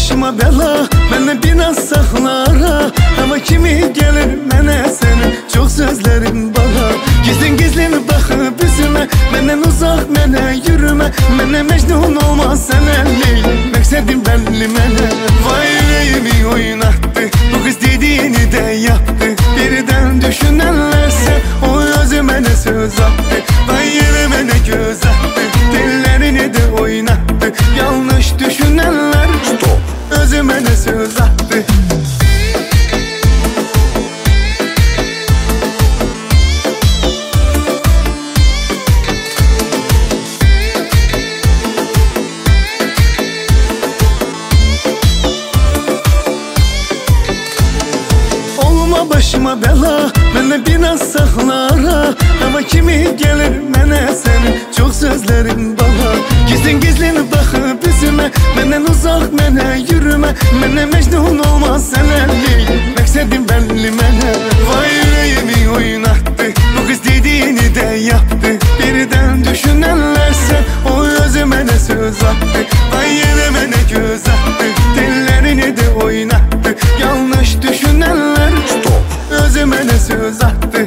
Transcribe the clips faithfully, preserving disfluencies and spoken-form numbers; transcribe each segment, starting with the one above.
başıma bela, benden biraz saklara. Ama kimi gelir mene senin çok sözlerin bana. Gizlin gizlin bakıp yüzüme, benden uzak mene yürüme. Mene mecnun olmaz sen Leylim, meksedim belli mene. Vay yüreğimi oynattı, bu kız dediğini de yaptı. Birden düşünenlerse o özüme ne söz attı. Vay yüreğime ne göz attı, dillerini de oynattı. Yanlış düşünenler stop, özüme ne söz attı. Başıma bela, benden biraz saklara. Ama kimi gelir mene senin çok sözlerin bana. Gizlin gizlin bakıp yüzüme, benden uzak mene yürüme. Mene mecnun olmaz sen Leylim, meksedim belli mene. Vay yüreğimi oynattı, bu kız dediğini de yaptı. Birden düşünenlerse o özüme ne söz attı. Vay yerime ne göz attı, dillerini de oynattı. Yanlış düşünenler stop, özüme ne söz attı.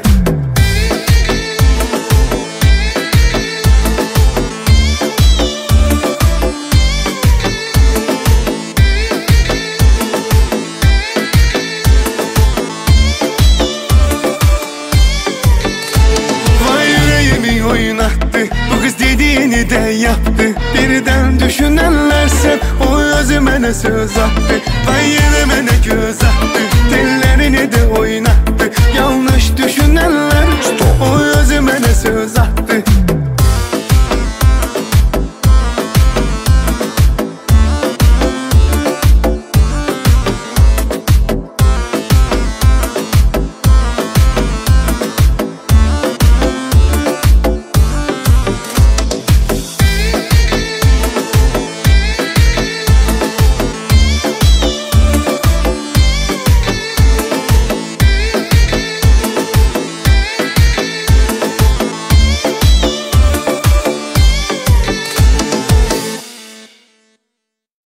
Vay yüreğimi oynattı, bu kız dediğini de yaptı. Birden düşünenlerse o özüme ne söz attı. Vay yerime ne göz attı,